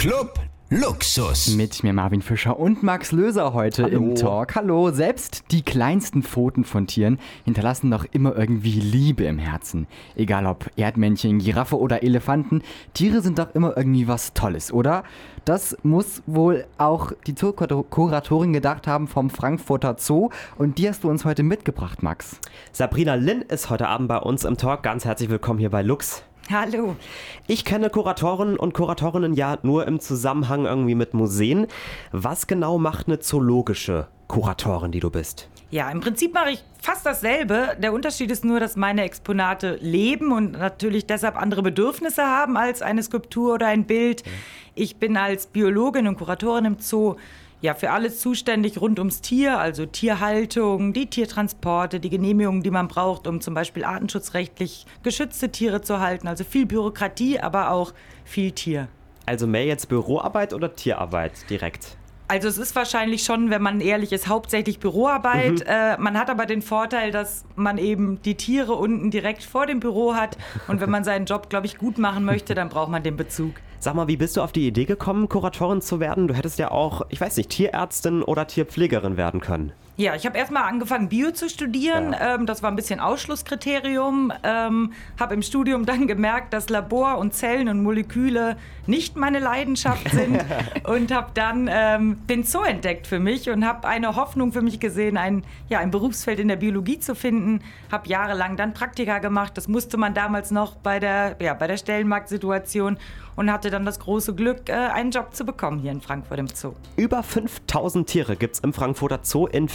Club Luxus. Mit mir Marvin Fischer und Max Löser heute im Talk. Hallo, selbst die kleinsten Pfoten von Tieren hinterlassen doch immer irgendwie Liebe im Herzen. Egal ob Erdmännchen, Giraffe oder Elefanten, Tiere sind doch immer irgendwie was Tolles, oder? Das muss wohl auch die Zookuratorin gedacht haben vom Frankfurter Zoo und die hast du uns heute mitgebracht, Max. Sabrina Linn ist heute Abend bei uns im Talk. Ganz herzlich willkommen hier bei Lux. Hallo. Ich kenne Kuratoren und Kuratorinnen ja nur im Zusammenhang irgendwie mit Museen. Was genau macht eine zoologische Kuratorin, die du bist? Ja, im Prinzip mache ich fast dasselbe. Der Unterschied ist nur, dass meine Exponate leben und natürlich deshalb andere Bedürfnisse haben als eine Skulptur oder ein Bild. Ich bin als Biologin und Kuratorin im Zoo für alles zuständig rund ums Tier, also Tierhaltung, die Tiertransporte, die Genehmigungen, die man braucht, um zum Beispiel artenschutzrechtlich geschützte Tiere zu halten. Also viel Bürokratie, aber auch viel Tier. Also mehr jetzt Büroarbeit oder Tierarbeit direkt? Also es ist wahrscheinlich schon, wenn man ehrlich ist, hauptsächlich Büroarbeit. Man hat aber den Vorteil, dass man eben die Tiere unten direkt vor dem Büro hat. Und wenn man seinen Job, glaube ich, gut machen möchte, dann braucht man den Bezug. Sag mal, wie bist du auf die Idee gekommen, Kuratorin zu werden? Du hättest ja auch, ich weiß nicht, Tierärztin oder Tierpflegerin werden können. Ja, ich habe erstmal angefangen, Bio zu studieren. Ja. Das war ein bisschen Ausschlusskriterium. Habe im Studium dann gemerkt, dass Labor und Zellen und Moleküle nicht meine Leidenschaft sind. Und habe dann den Zoo entdeckt für mich und habe eine Hoffnung für mich gesehen, ein Berufsfeld in der Biologie zu finden. Habe jahrelang dann Praktika gemacht. Das musste man damals noch bei der Stellenmarktsituation. Und hatte dann das große Glück, einen Job zu bekommen hier in Frankfurt im Zoo. Über 5000 Tiere gibt's im Frankfurter Zoo in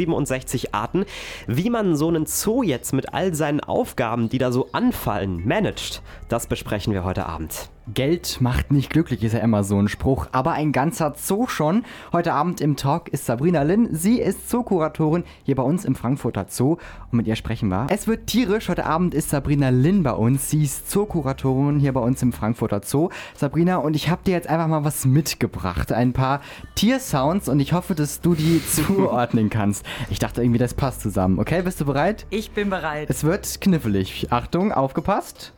467 Arten. Wie man so einen Zoo jetzt mit all seinen Aufgaben, die da so anfallen, managt, das besprechen wir heute Abend. Geld macht nicht glücklich, ist ja immer so ein Spruch, aber ein ganzer Zoo schon. Heute Abend im Talk ist Sabrina Linn. Sie ist Zookuratorin hier bei uns im Frankfurter Zoo und mit ihr sprechen wir. Es wird tierisch. Heute Abend ist Sabrina Linn bei uns. Sie ist Zookuratorin hier bei uns im Frankfurter Zoo. Sabrina, und ich habe dir jetzt einfach mal was mitgebracht. Ein paar Tiersounds und ich hoffe, dass du die zuordnen kannst. Ich dachte irgendwie, das passt zusammen. Okay, bist du bereit? Ich bin bereit. Es wird knifflig. Achtung, aufgepasst.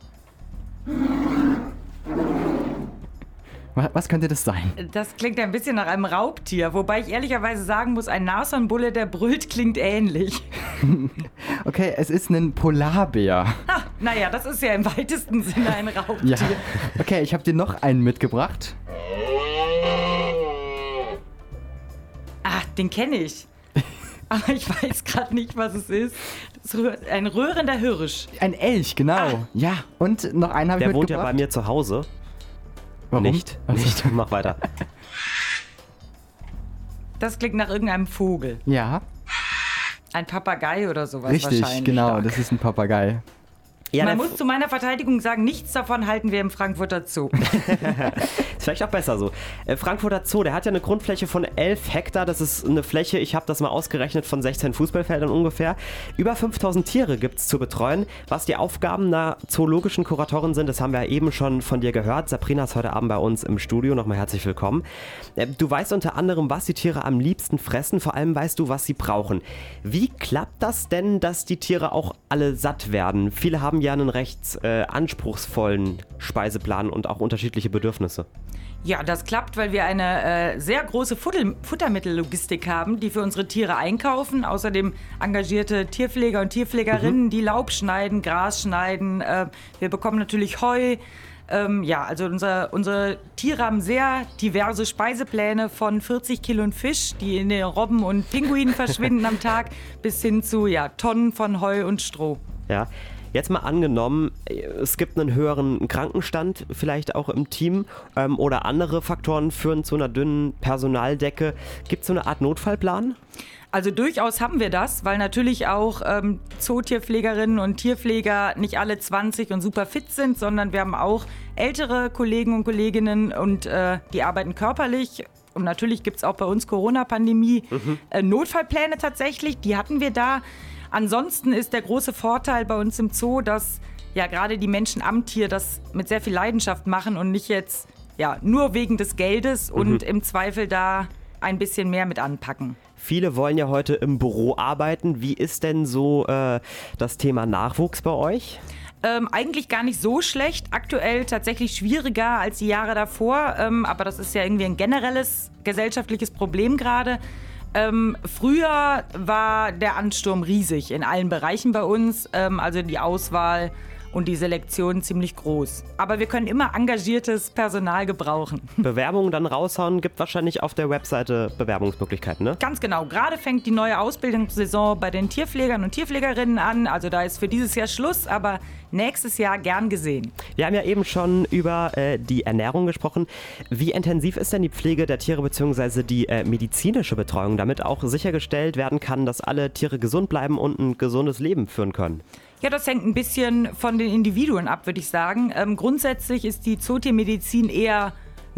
Was könnte das sein? Das klingt ein bisschen nach einem Raubtier, wobei ich ehrlicherweise sagen muss, ein Nashornbulle, der brüllt, klingt ähnlich. Okay, es ist ein Polarbär. Naja, das ist ja im weitesten Sinne ein Raubtier. Ja. Okay, ich habe dir noch einen mitgebracht. Den kenne ich. Aber ich weiß gerade nicht, was es ist. Ein röhrender Hirsch. Ein Elch, genau. Ja, und noch einen habe ich mitgebracht. Der wohnt ja bei mir zu Hause. Warum? Nicht. Mach weiter. Das klingt nach irgendeinem Vogel. Ja. Ein Papagei oder sowas Richtig, wahrscheinlich. genau, Stark. das ist ein Papagei. Ja, Man muss zu meiner Verteidigung sagen, nichts davon halten wir im Frankfurter Zoo. Ist vielleicht auch besser so. Frankfurter Zoo, der hat ja eine Grundfläche von 11 Hektar. Das ist eine Fläche, ich habe das mal ausgerechnet, von 16 Fußballfeldern ungefähr. Über 5000 Tiere gibt es zu betreuen. Was die Aufgaben einer zoologischen Kuratorin sind, das haben wir ja eben schon von dir gehört. Sabrina ist heute Abend bei uns im Studio. Nochmal herzlich willkommen. Du weißt unter anderem, was die Tiere am liebsten fressen. Vor allem weißt du, was sie brauchen. Wie klappt das denn, dass die Tiere auch alle satt werden? Viele haben ja einen recht anspruchsvollen Speiseplan und auch unterschiedliche Bedürfnisse. Ja, das klappt, weil wir eine sehr große Futtermittellogistik haben, die für unsere Tiere einkaufen. Außerdem engagierte Tierpfleger und Tierpflegerinnen, die Laub schneiden, Gras schneiden. Wir bekommen natürlich Heu. Also unsere Tiere haben sehr diverse Speisepläne von 40 Kilo Fisch, die in den Robben und Pinguinen verschwinden am Tag, bis hin zu Tonnen von Heu und Stroh. Ja. Jetzt mal angenommen, es gibt einen höheren Krankenstand vielleicht auch im Team oder andere Faktoren führen zu einer dünnen Personaldecke. Gibt es so eine Art Notfallplan? Also durchaus haben wir das, weil natürlich auch Zootierpflegerinnen und Tierpfleger nicht alle 20 und super fit sind, sondern wir haben auch ältere Kollegen und Kolleginnen und die arbeiten körperlich. Und natürlich gibt es auch bei uns Corona-Pandemie Notfallpläne tatsächlich, die hatten wir da. Ansonsten ist der große Vorteil bei uns im Zoo, dass gerade die Menschen am Tier das mit sehr viel Leidenschaft machen und nicht jetzt nur wegen des Geldes und im Zweifel da ein bisschen mehr mit anpacken. Viele wollen ja heute im Büro arbeiten. Wie ist denn so das Thema Nachwuchs bei euch? Eigentlich gar nicht so schlecht. Aktuell tatsächlich schwieriger als die Jahre davor. Aber das ist ja irgendwie ein generelles gesellschaftliches Problem gerade. Früher war der Ansturm riesig in allen Bereichen bei uns. Also die Auswahl und die Selektion ziemlich groß. Aber wir können immer engagiertes Personal gebrauchen. Bewerbungen dann raushauen, gibt wahrscheinlich auf der Webseite Bewerbungsmöglichkeiten, ne? Ganz genau. Gerade fängt die neue Ausbildungssaison bei den Tierpflegern und Tierpflegerinnen an. Also da ist für dieses Jahr Schluss, aber nächstes Jahr gern gesehen. Wir haben ja eben schon über die Ernährung gesprochen. Wie intensiv ist denn die Pflege der Tiere bzw. die medizinische Betreuung, damit auch sichergestellt werden kann, dass alle Tiere gesund bleiben und ein gesundes Leben führen können? Ja, das hängt ein bisschen von den Individuen ab, würde ich sagen. Grundsätzlich ist die Zootiermedizin eher eine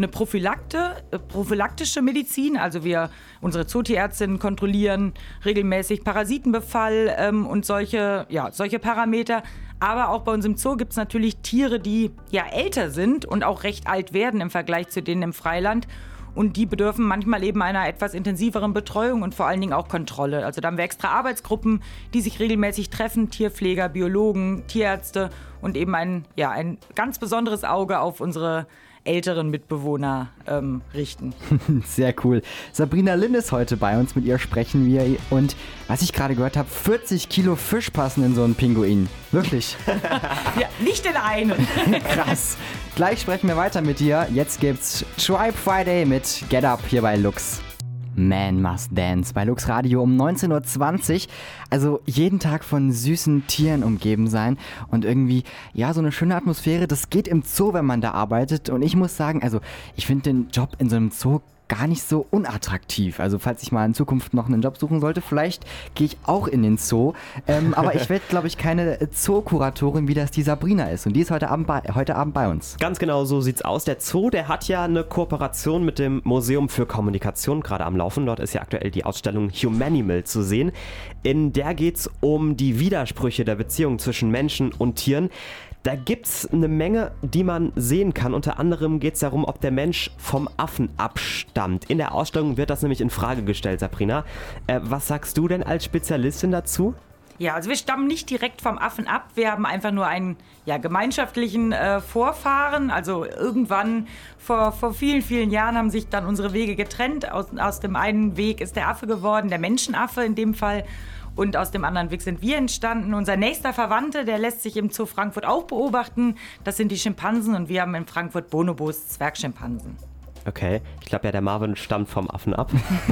prophylaktische Medizin. Also unsere Zootierärztinnen kontrollieren regelmäßig Parasitenbefall und solche Parameter. Aber auch bei uns im Zoo gibt es natürlich Tiere, die ja älter sind und auch recht alt werden im Vergleich zu denen im Freiland. Und die bedürfen manchmal eben einer etwas intensiveren Betreuung und vor allen Dingen auch Kontrolle. Also da haben wir extra Arbeitsgruppen, die sich regelmäßig treffen, Tierpfleger, Biologen, Tierärzte und eben ein ganz besonderes Auge auf unsere älteren Mitbewohner richten. Sehr cool. Sabrina Linn ist heute bei uns, mit ihr sprechen wir. Und was ich gerade gehört habe, 40 Kilo Fisch passen in so einen Pinguin. Wirklich. Ja, nicht in einen. Krass. Gleich sprechen wir weiter mit dir. Jetzt gibt's Tribe Friday mit Get Up hier bei Lux. Man Must Dance bei Lux Radio um 19.20 Uhr. Also jeden Tag von süßen Tieren umgeben sein und irgendwie, ja, so eine schöne Atmosphäre, das geht im Zoo, wenn man da arbeitet. Und ich muss sagen, also ich finde den Job in so einem Zoo gar nicht so unattraktiv. Also falls ich mal in Zukunft noch einen Job suchen sollte, vielleicht gehe ich auch in den Zoo. Aber ich werde, glaube ich, keine Zoo-Kuratorin, wie das die Sabrina ist. Und die ist heute Abend bei uns. Ganz genau so sieht's aus. Der Zoo, der hat ja eine Kooperation mit dem Museum für Kommunikation gerade am Laufen. Dort ist ja aktuell die Ausstellung Humanimal zu sehen. In der geht's um die Widersprüche der Beziehung zwischen Menschen und Tieren. Da gibt's eine Menge, die man sehen kann. Unter anderem geht es darum, ob der Mensch vom Affen abstammt. In der Ausstellung wird das nämlich in Frage gestellt, Sabrina. Was sagst du denn als Spezialistin dazu? Ja, also wir stammen nicht direkt vom Affen ab. Wir haben einfach nur einen gemeinschaftlichen Vorfahren. Also irgendwann vor vielen, vielen Jahren haben sich dann unsere Wege getrennt. Aus dem einen Weg ist der Affe geworden, der Menschenaffe in dem Fall. Und aus dem anderen Weg sind wir entstanden. Unser nächster Verwandte, der lässt sich im Zoo Frankfurt auch beobachten. Das sind die Schimpansen und wir haben in Frankfurt Bonobos, Zwergschimpansen. Okay, ich glaube ja, der Marvin stammt vom Affen ab.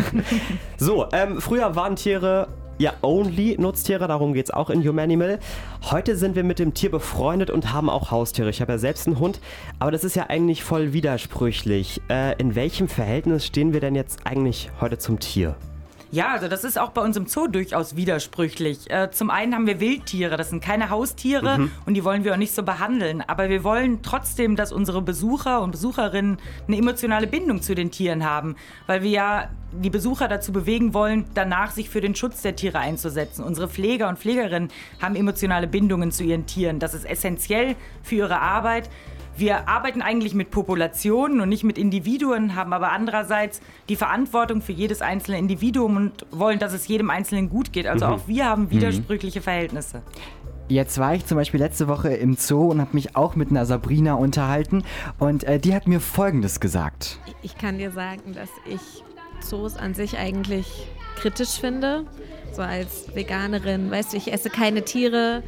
So, früher waren Tiere ja only Nutztiere, darum geht es auch in Humanimal. Heute sind wir mit dem Tier befreundet und haben auch Haustiere. Ich habe ja selbst einen Hund, aber das ist ja eigentlich voll widersprüchlich. In welchem Verhältnis stehen wir denn jetzt eigentlich heute zum Tier? Ja, also das ist auch bei uns im Zoo durchaus widersprüchlich. Zum einen haben wir Wildtiere, das sind keine Haustiere und die wollen wir auch nicht so behandeln. Aber wir wollen trotzdem, dass unsere Besucher und Besucherinnen eine emotionale Bindung zu den Tieren haben, weil wir ja die Besucher dazu bewegen wollen, danach sich für den Schutz der Tiere einzusetzen. Unsere Pfleger und Pflegerinnen haben emotionale Bindungen zu ihren Tieren. Das ist essentiell für ihre Arbeit. Wir arbeiten eigentlich mit Populationen und nicht mit Individuen, haben aber andererseits die Verantwortung für jedes einzelne Individuum und wollen, dass es jedem Einzelnen gut geht. Also auch wir haben widersprüchliche Verhältnisse. Jetzt war ich zum Beispiel letzte Woche im Zoo und habe mich auch mit einer Sabrina unterhalten und die hat mir Folgendes gesagt. Ich kann dir sagen, dass ich Zoos an sich eigentlich kritisch finde. So als Veganerin, weißt du, ich esse keine Tiere,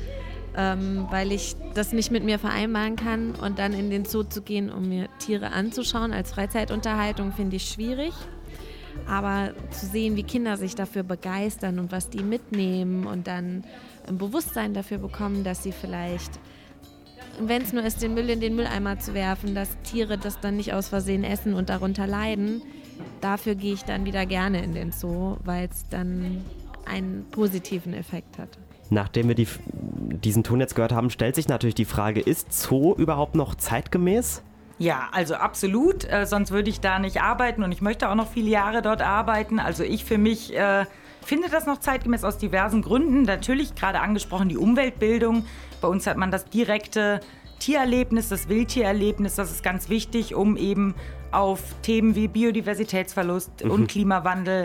weil ich das nicht mit mir vereinbaren kann. Und dann in den Zoo zu gehen, um mir Tiere anzuschauen als Freizeitunterhaltung, finde ich schwierig. Aber zu sehen, wie Kinder sich dafür begeistern und was die mitnehmen und dann ein Bewusstsein dafür bekommen, dass sie vielleicht, wenn es nur ist, den Müll in den Mülleimer zu werfen, dass Tiere das dann nicht aus Versehen essen und darunter leiden, dafür gehe ich dann wieder gerne in den Zoo, weil es dann einen positiven Effekt hat. Nachdem wir diesen Ton jetzt gehört haben, stellt sich natürlich die Frage, ist Zoo überhaupt noch zeitgemäß? Ja, also absolut, sonst würde ich da nicht arbeiten und ich möchte auch noch viele Jahre dort arbeiten. Also ich für mich finde das noch zeitgemäß aus diversen Gründen. Natürlich gerade angesprochen die Umweltbildung. Bei uns hat man das direkte Tiererlebnis, das Wildtiererlebnis, das ist ganz wichtig, um eben auf Themen wie Biodiversitätsverlust und Klimawandel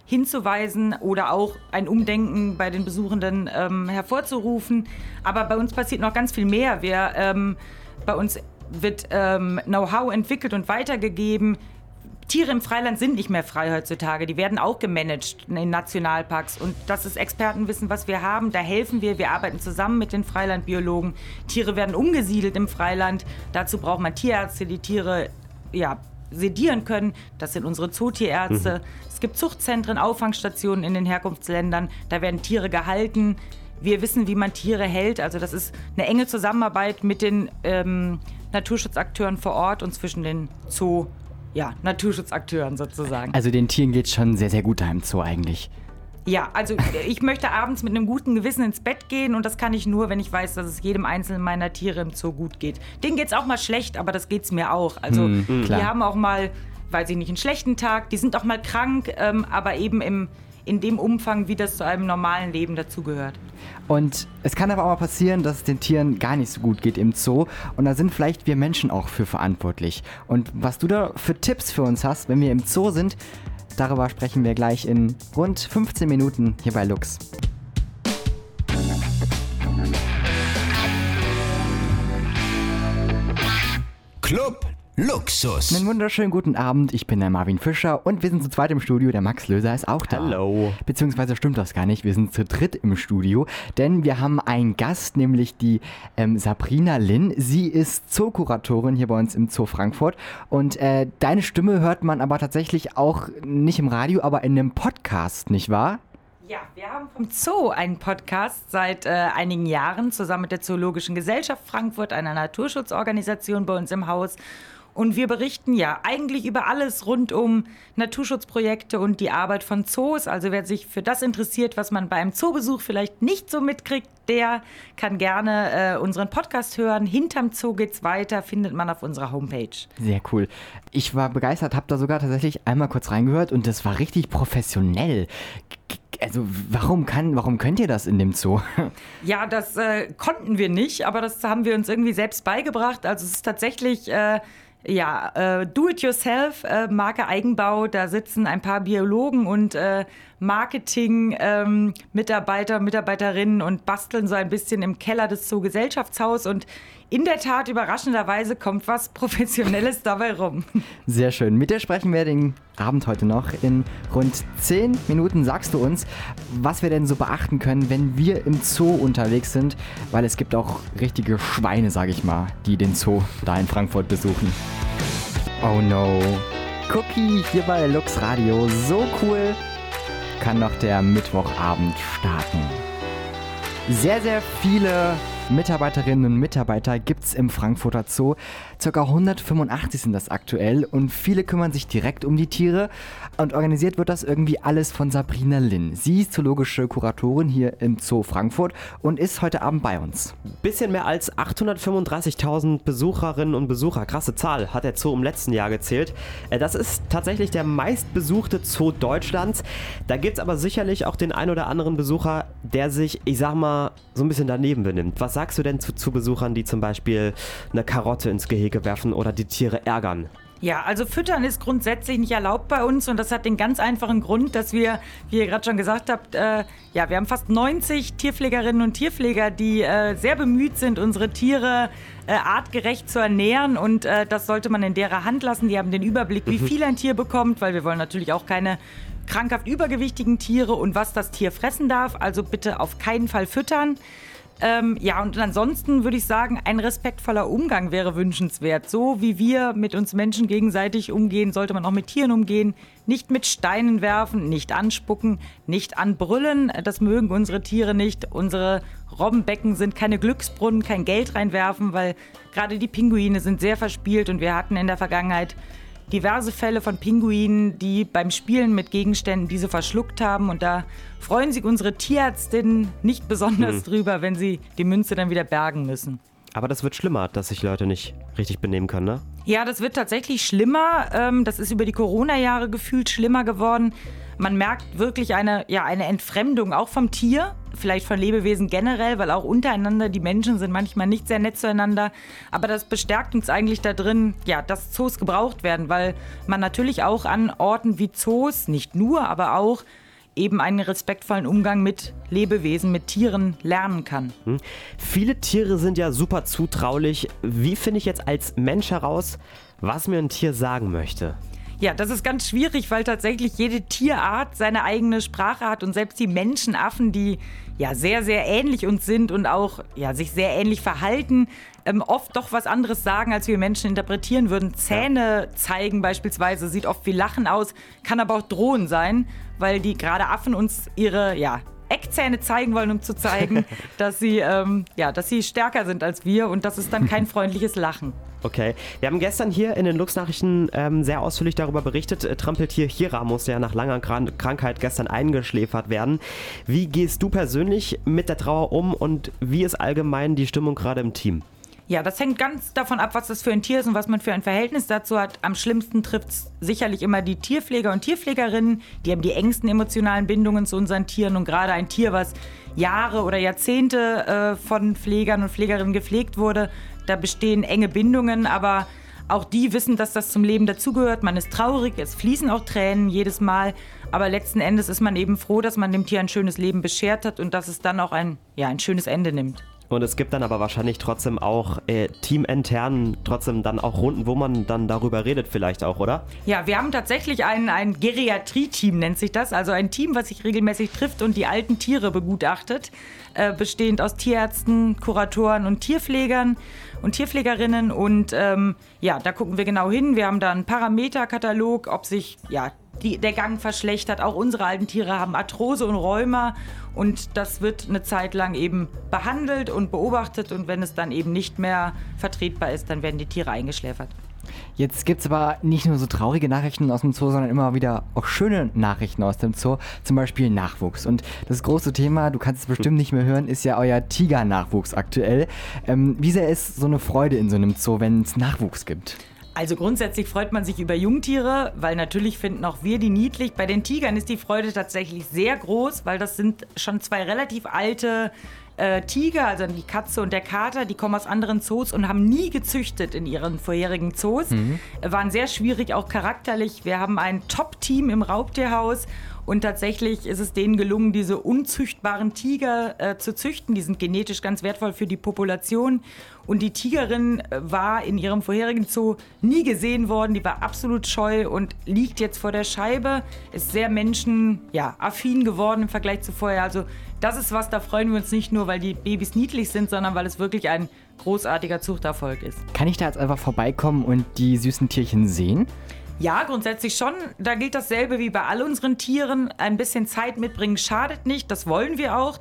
hinzuweisen oder auch ein Umdenken bei den Besuchenden hervorzurufen. Aber bei uns passiert noch ganz viel mehr. Bei uns wird Know-how entwickelt und weitergegeben. Tiere im Freiland sind nicht mehr frei heutzutage. Die werden auch gemanagt in Nationalparks. Und das ist Expertenwissen, was wir haben. Da helfen wir. Wir arbeiten zusammen mit den Freilandbiologen. Tiere werden umgesiedelt im Freiland. Dazu braucht man Tierärzte, die Tiere sedieren können. Das sind unsere Zootierärzte. Es gibt Zuchtzentren, Auffangstationen in den Herkunftsländern. Da werden Tiere gehalten. Wir wissen, wie man Tiere hält. Also das ist eine enge Zusammenarbeit mit den Naturschutzakteuren vor Ort und zwischen den Naturschutzakteuren sozusagen. Also den Tieren geht es schon sehr, sehr gut da im Zoo eigentlich. Ja, also ich möchte abends mit einem guten Gewissen ins Bett gehen und das kann ich nur, wenn ich weiß, dass es jedem einzelnen meiner Tiere im Zoo gut geht. Denen geht's auch mal schlecht, aber das geht's mir auch. Also die haben auch mal, weiß ich nicht, einen schlechten Tag, die sind auch mal krank, aber eben in dem Umfang, wie das zu einem normalen Leben dazugehört. Und es kann aber auch mal passieren, dass es den Tieren gar nicht so gut geht im Zoo. Und da sind vielleicht wir Menschen auch für verantwortlich. Und was du da für Tipps für uns hast, wenn wir im Zoo sind, darüber sprechen wir gleich in rund 15 Minuten hier bei Lux. Club Luxus. Einen wunderschönen guten Abend, ich bin der Marvin Fischer und wir sind zu zweit im Studio, der Max Löser ist auch da. Hallo. Beziehungsweise stimmt das gar nicht, wir sind zu dritt im Studio, denn wir haben einen Gast, nämlich die Sabrina Lin. Sie ist Zookuratorin hier bei uns im Zoo Frankfurt und deine Stimme hört man aber tatsächlich auch nicht im Radio, aber in einem Podcast, nicht wahr? Ja, wir haben vom Zoo einen Podcast seit einigen Jahren zusammen mit der Zoologischen Gesellschaft Frankfurt, einer Naturschutzorganisation bei uns im Haus. Und wir berichten ja eigentlich über alles rund um Naturschutzprojekte und die Arbeit von Zoos. Also wer sich für das interessiert, was man beim Zoobesuch vielleicht nicht so mitkriegt, der kann gerne unseren Podcast hören. Hinterm Zoo geht's weiter, findet man auf unserer Homepage. Sehr cool. Ich war begeistert, habe da sogar tatsächlich einmal kurz reingehört und das war richtig professionell. Also warum könnt ihr das in dem Zoo? Ja, das konnten wir nicht, aber das haben wir uns irgendwie selbst beigebracht. Also es ist tatsächlich Do-it-yourself, Marke Eigenbau. Da sitzen ein paar Biologen und Marketing-Mitarbeiter, Mitarbeiterinnen und basteln so ein bisschen im Keller des Zoo-Gesellschaftshaus. Und in der Tat, überraschenderweise, kommt was Professionelles dabei rum. Sehr schön. Mit dir sprechen wir den Abend heute noch. In rund 10 Minuten sagst du uns, was wir denn so beachten können, wenn wir im Zoo unterwegs sind. Weil es gibt auch richtige Schweine, sage ich mal, die den Zoo da in Frankfurt besuchen. Oh no. Cookie hier bei Lux Radio. So cool kann noch der Mittwochabend starten. Sehr, sehr viele Mitarbeiterinnen und Mitarbeiter gibt es im Frankfurter Zoo. Ca. 185 sind das aktuell und viele kümmern sich direkt um die Tiere und organisiert wird das irgendwie alles von Sabrina Lin. Sie ist zoologische Kuratorin hier im Zoo Frankfurt und ist heute Abend bei uns. Bisschen mehr als 835.000 Besucherinnen und Besucher, krasse Zahl, hat der Zoo im letzten Jahr gezählt. Das ist tatsächlich der meistbesuchte Zoo Deutschlands. Da gibt es aber sicherlich auch den ein oder anderen Besucher, der sich, ich sag mal, so ein bisschen daneben benimmt. Was sagst du denn zu Besuchern, die zum Beispiel eine Karotte ins Gehege werfen oder die Tiere ärgern? Ja, also Füttern ist grundsätzlich nicht erlaubt bei uns und das hat den ganz einfachen Grund, dass wir, wie ihr gerade schon gesagt habt, wir haben fast 90 Tierpflegerinnen und Tierpfleger, die sehr bemüht sind, unsere Tiere artgerecht zu ernähren und das sollte man in derer Hand lassen. Die haben den Überblick, wie viel ein Tier bekommt, weil wir wollen natürlich auch keine krankhaft übergewichtigen Tiere und was das Tier fressen darf, also bitte auf keinen Fall füttern. Und ansonsten würde ich sagen, ein respektvoller Umgang wäre wünschenswert. So wie wir mit uns Menschen gegenseitig umgehen, sollte man auch mit Tieren umgehen. Nicht mit Steinen werfen, nicht anspucken, nicht anbrüllen. Das mögen unsere Tiere nicht. Unsere Robbenbecken sind keine Glücksbrunnen, kein Geld reinwerfen, weil gerade die Pinguine sind sehr verspielt und wir hatten in der Vergangenheit diverse Fälle von Pinguinen, die beim Spielen mit Gegenständen diese verschluckt haben. Und da freuen sich unsere Tierärztinnen nicht besonders drüber, wenn sie die Münze dann wieder bergen müssen. Aber das wird schlimmer, dass sich Leute nicht richtig benehmen können, ne? Ja, das wird tatsächlich schlimmer. Das ist über die Corona-Jahre gefühlt schlimmer geworden. Man merkt wirklich eine Entfremdung auch vom Tier, vielleicht von Lebewesen generell, weil auch untereinander die Menschen sind manchmal nicht sehr nett zueinander. Aber das bestärkt uns eigentlich da drin, dass Zoos gebraucht werden, weil man natürlich auch an Orten wie Zoos, nicht nur, aber auch eben einen respektvollen Umgang mit Lebewesen, mit Tieren lernen kann. Viele Tiere sind ja super zutraulich. Wie finde ich jetzt als Mensch heraus, was mir ein Tier sagen möchte? Ja, das ist ganz schwierig, weil tatsächlich jede Tierart seine eigene Sprache hat und selbst die Menschenaffen, die ja sehr, sehr ähnlich uns sind und auch sich sehr ähnlich verhalten, oft doch was anderes sagen, als wir Menschen interpretieren würden. Zähne zeigen beispielsweise, sieht oft wie Lachen aus, kann aber auch drohen sein, weil die gerade Affen uns ihre Eckzähne zeigen wollen, um zu zeigen, dass sie stärker sind als wir, und das ist dann kein freundliches Lachen. Okay, wir haben gestern hier in den Lux-Nachrichten sehr ausführlich darüber berichtet. Trampeltier Hira musste ja nach langer Krankheit gestern eingeschläfert werden. Wie gehst du persönlich mit der Trauer um und wie ist allgemein die Stimmung gerade im Team? Ja, das hängt ganz davon ab, was das für ein Tier ist und was man für ein Verhältnis dazu hat. Am schlimmsten trifft es sicherlich immer die Tierpfleger und Tierpflegerinnen. Die haben die engsten emotionalen Bindungen zu unseren Tieren, und gerade ein Tier, was Jahre oder Jahrzehnte von Pflegern und Pflegerinnen gepflegt wurde, da bestehen enge Bindungen, aber auch die wissen, dass das zum Leben dazugehört. Man ist traurig, es fließen auch Tränen jedes Mal, aber letzten Endes ist man eben froh, dass man dem Tier ein schönes Leben beschert hat und dass es dann auch ein schönes Ende nimmt. Und es gibt dann aber wahrscheinlich trotzdem auch teamintern trotzdem dann auch Runden, wo man dann darüber redet vielleicht auch, oder? Ja, wir haben tatsächlich ein Geriatrie-Team, nennt sich das. Also ein Team, was sich regelmäßig trifft und die alten Tiere begutachtet. Bestehend aus Tierärzten, Kuratoren und Tierpflegern und Tierpflegerinnen. Und da gucken wir genau hin. Wir haben da einen Parameterkatalog, ob sich der Gang verschlechtert. Auch unsere alten Tiere haben Arthrose und Rheuma. Und das wird eine Zeit lang eben behandelt und beobachtet. Und wenn es dann eben nicht mehr vertretbar ist, dann werden die Tiere eingeschläfert. Jetzt gibt es aber nicht nur so traurige Nachrichten aus dem Zoo, sondern immer wieder auch schöne Nachrichten aus dem Zoo, zum Beispiel Nachwuchs. Und das große Thema, du kannst es bestimmt nicht mehr hören, ist ja euer Tiger-Nachwuchs aktuell. Wie sehr ist so eine Freude in so einem Zoo, wenn es Nachwuchs gibt? Also grundsätzlich freut man sich über Jungtiere, weil natürlich finden auch wir die niedlich. Bei den Tigern ist die Freude tatsächlich sehr groß, weil das sind schon zwei relativ alte Tiger, also die Katze und der Kater, die kommen aus anderen Zoos und haben nie gezüchtet in ihren vorherigen Zoos. Waren sehr schwierig, auch charakterlich. Wir haben ein Top-Team im Raubtierhaus und tatsächlich ist es denen gelungen, diese unzüchtbaren Tiger zu züchten. Die sind genetisch ganz wertvoll für die Population. Und die Tigerin war in ihrem vorherigen Zoo nie gesehen worden. Die war absolut scheu und liegt jetzt vor der Scheibe. Ist sehr affin geworden im Vergleich zu vorher. Also das ist was, da freuen wir uns nicht nur, weil die Babys niedlich sind, sondern weil es wirklich ein großartiger Zuchterfolg ist. Kann ich da jetzt einfach vorbeikommen und die süßen Tierchen sehen? Ja, grundsätzlich schon. Da gilt dasselbe wie bei all unseren Tieren. Ein bisschen Zeit mitbringen schadet nicht. Das wollen wir auch.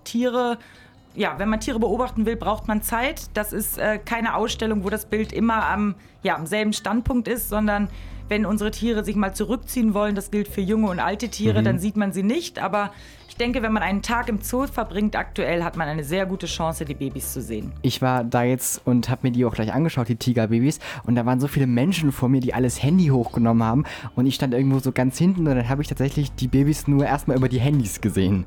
Wenn man Tiere beobachten will, braucht man Zeit. Das ist keine Ausstellung, wo das Bild immer am selben Standpunkt ist, sondern wenn unsere Tiere sich mal zurückziehen wollen, das gilt für junge und alte Tiere, dann sieht man sie nicht. Aber ich denke, wenn man einen Tag im Zoo verbringt, aktuell hat man eine sehr gute Chance, die Babys zu sehen. Ich war da jetzt und habe mir die auch gleich angeschaut, die Tigerbabys. Und da waren so viele Menschen vor mir, die alles Handy hochgenommen haben. Und ich stand irgendwo so ganz hinten und dann habe ich tatsächlich die Babys nur erstmal über die Handys gesehen.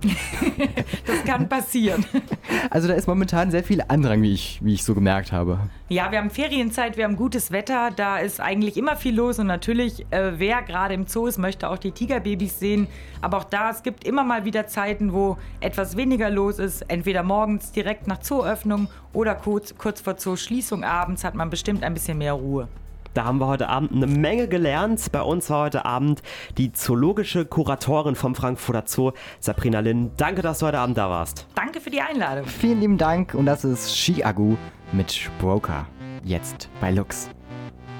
Das kann passieren. Also da ist momentan sehr viel Andrang, wie ich so gemerkt habe. Ja, wir haben Ferienzeit, wir haben gutes Wetter, da ist eigentlich immer viel los und natürlich, wer gerade im Zoo ist, möchte auch die Tigerbabys sehen. Aber auch da, es gibt immer mal wieder Zeiten, wo etwas weniger los ist. Entweder morgens direkt nach Zooöffnung oder kurz vor Zooschließung abends hat man bestimmt ein bisschen mehr Ruhe. Da haben wir heute Abend eine Menge gelernt. Bei uns war heute Abend die zoologische Kuratorin vom Frankfurter Zoo, Sabrina Linn. Danke, dass du heute Abend da warst. Danke für die Einladung. Vielen lieben Dank und das ist Chiagu mit Broker. Jetzt bei Lux.